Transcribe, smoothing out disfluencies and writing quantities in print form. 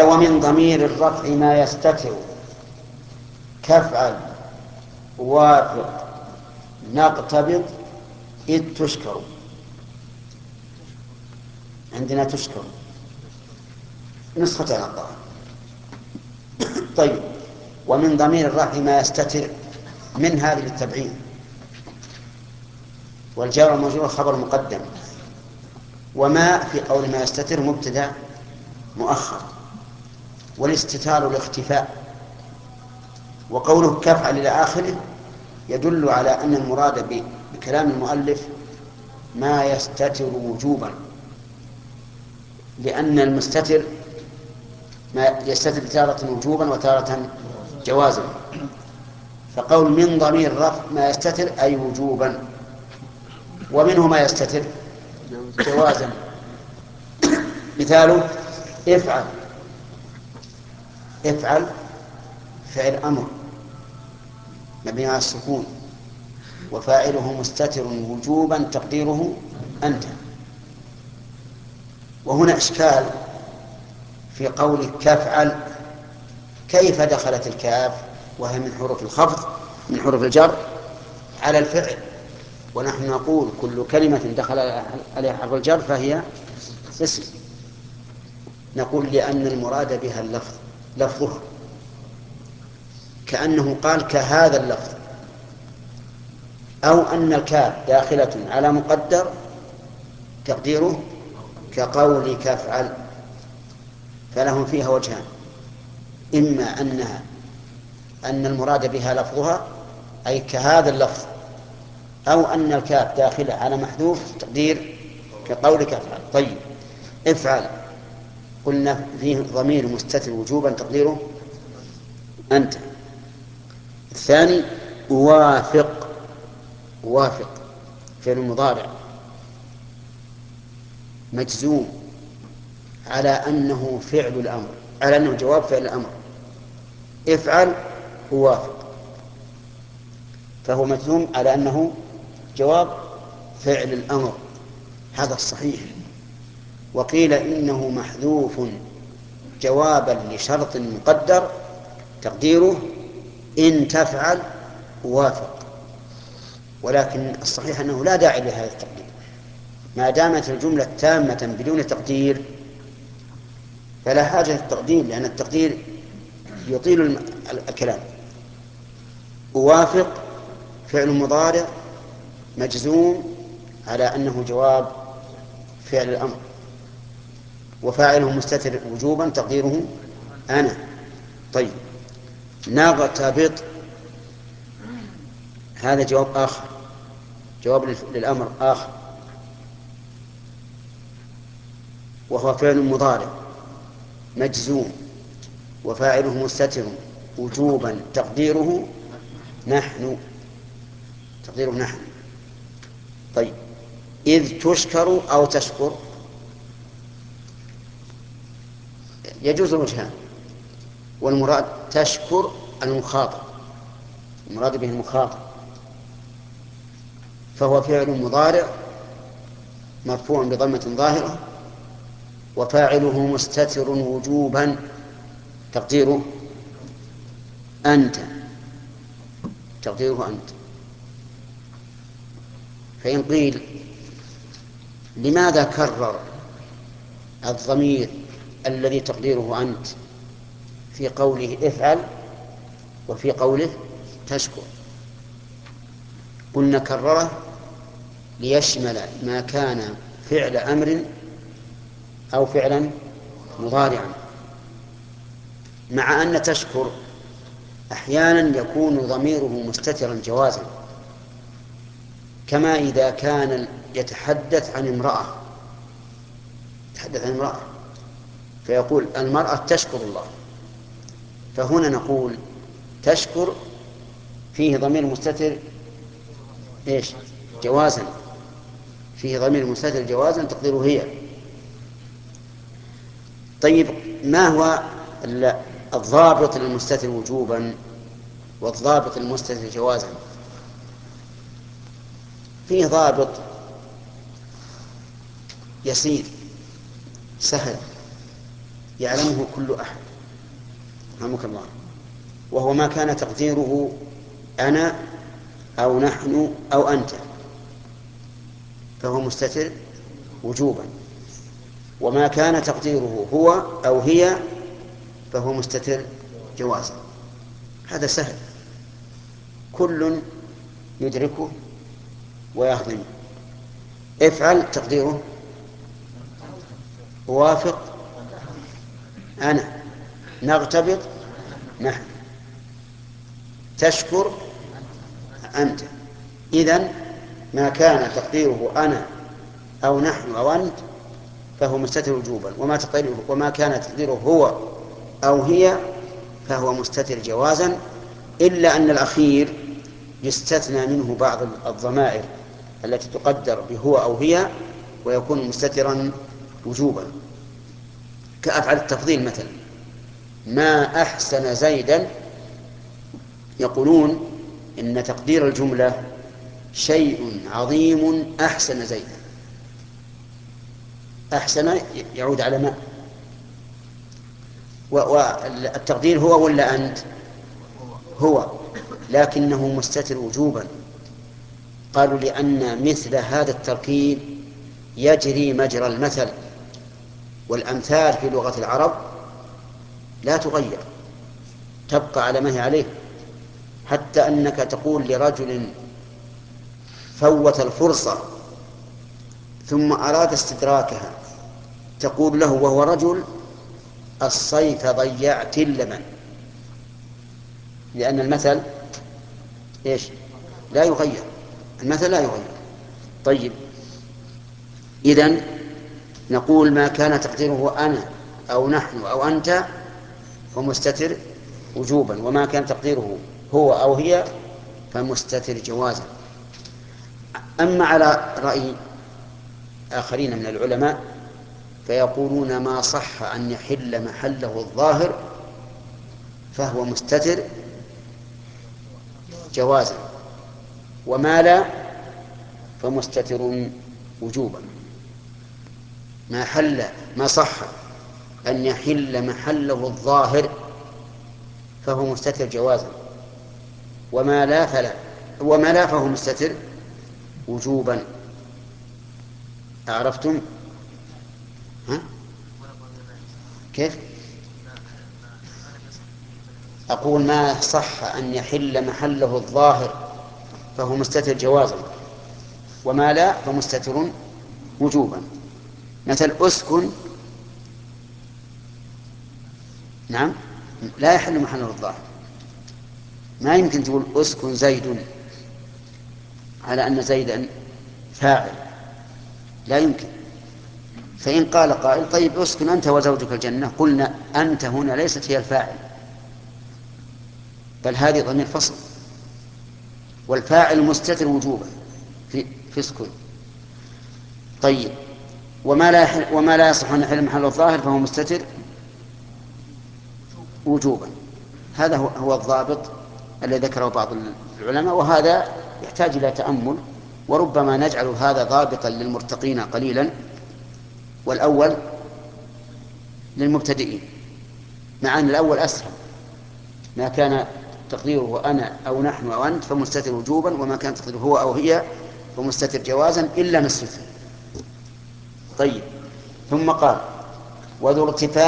ومن ضمير الرفع ما يستتر كفعل وافق نقتبض إذ تشكر. عندنا تشكر نسختين الظاهر. طيب ومن ضمير الرفع ما يستتر من هذه للتبعيد، والجار والمجرور خبر مقدم، وما في قول ما يستتر مبتدا مؤخر، والاستتار الاختفاء. وقوله كفعل إلى آخره يدل على أن المراد بكلام المؤلف ما يستتر وجوبا، لأن المستتر ما يستتر تارة وجوبا وتارة جوازا، فقول من ضمير الرفع ما يستتر أي وجوبا، ومنه ما يستتر جوازا. مثاله افعل، افعل فعل أمر مبني على السكون وفاعله مستتر وجوبا تقديره أنت. وهنا إشكال في قول كفعل، كيف دخلت الكاف وهي من حروف الخفض من حروف الجر على الفعل، ونحن نقول كل كلمة دخل عليها حرف الجر فهي اسم. نقول لأن المراد بها اللفظ لفظه، كأنه قال كهذا اللفظ، أو أن الكاف داخلة على مقدر تقديره كقول كفعل. فلهم فيها وجهان، إما أن المراد بها لفظها أي كهذا اللفظ، أو أن الكاف داخلة على محذوف تقدير كقول كفعل. طيب افعل قلنا فيه ضمير مستتر وجوبا تقديره أنت. الثاني وافق، وافق فعل مضارع مجزوم على أنه فعل الأمر، على أنه جواب فعل الأمر. افعل وافق فهو مجزوم على أنه جواب فعل الأمر، هذا الصحيح. وقيل إنه محذوف جوابا لشرط مقدر تقديره إن تفعل وافق، ولكن الصحيح أنه لا داعي لهذا التقدير، ما دامت الجملة تامة بدون تقدير فلا حاجة للتقدير، لأن التقدير يطيل الكلام. وافق فعل مضارع مجزوم على أنه جواب فعل الأمر، وفاعله مستتر وجوبا تقديره أنا. طيب نغتبط هذا جواب آخر، جواب للأمر آخر، وهو فعل مضارع مجزوم وفاعله مستتر وجوبا تقديره نحن، تقديره نحن. طيب إذ تشكر أو تشكر يجوز الوجهان، والمراد تشكر المخاطب، المراد به المخاطب، فهو فعل مضارع مرفوع بضمة ظاهرة وفاعله مستتر وجوبا تقديره أنت، تقديره أنت. فإن قيل لماذا كرر الضمير الذي تقديره أنت في قوله افعل وفي قوله تشكر؟ قلنا كرره ليشمل ما كان فعل أمر أو فعلا مضارعا، مع أن تشكر أحيانا يكون ضميره مستترا جوازا، كما إذا كان يتحدث عن امرأة، يتحدث عن امرأة فيقول المرأة تشكر الله، فهنا نقول تشكر فيه ضمير مستتر إيش؟ جوازا، فيه ضمير مستتر جوازا تقديره هي. طيب ما هو الضابط للمستتر وجوبا والضابط للمستتر جوازا؟ فيه ضابط يسير سهل، يعلمه كل أحد، رحمك الله، وهو ما كان تقديره أنا أو نحن أو أنت فهو مستتر وجوبا، وما كان تقديره هو أو هي فهو مستتر جوازا. هذا سهل، كل يدركه ويهضمه. افعل تقديره وافق أنا، نغتبط نحن، تشكر أنت. إذن ما كان تقديره أنا أو نحن أو أنت فهو مستتر وجوبا، وما كان تقديره هو أو هي فهو مستتر جوازا، إلا أن الأخير يستثنى منه بعض الضمائر التي تقدر بهو أو هي ويكون مستترا وجوبا، كأفعل التفضيل مثلا: ما أحسن زيدا. يقولون إن تقدير الجملة شيء عظيم أحسن زيدا. أحسن يعود على ما، والتقدير هو ولا أنت؟ هو، لكنه مستتر وجوبا. قالوا لأن مثل هذا التركيب يجري مجرى المثل، والأمثال في لغة العرب لا تغير، تبقى على ما هي عليه، حتى أنك تقول لرجل فوت الفرصة ثم أراد استدراكها تقول له وهو رجل: الصيف ضيعت اللبن، لأن المثل إيش؟ لا يغير، المثل لا يغير. طيب، إذن نقول ما كان تقديره أنا أو نحن أو أنت فمستتر وجوبا، وما كان تقديره هو أو هي فمستتر جوازا. أما على رأي آخرين من العلماء فيقولون ما صح أن يحل محله الظاهر فهو مستتر جوازا، وما لا فمستتر وجوبا. ما صح أن يحل محله الظاهر فهو مستتر جوازا، وما لا فهو مستتر وجوبا. أعرفتم؟ ها؟ كيف؟ أقول ما صح أن يحل محله الظاهر فهو مستتر جوازا، وما لا فمستتر وجوبا. مثل أسكن، نعم، لا يحل محله الظاهر. ما يمكن تقول أسكن زيد على أن زيدا فاعل، لا يمكن. فإن قال قائل: طيب أسكن أنت وزوجك الجنة، قلنا أنت هنا ليست هي الفاعل، بل هذه ضمير فصل، والفاعل مستتر وجوبا في اسكن. طيب، وما لا يصح أن يحل محل الظاهر فهو مستتر وجوبا. هذا هو الضابط الذي ذكره بعض العلماء، وهذا يحتاج إلى تأمل، وربما نجعل هذا ضابطا للمرتقين قليلا والأول للمبتدئين، مع أن الأول أسهل: ما كان تقديره أنا أو نحن أو أنت فمستتر وجوبا، وما كان تقديره هو أو هي فمستتر جوازا إلا ما استثنى. طيب، ثم قال: وذو ارتفاع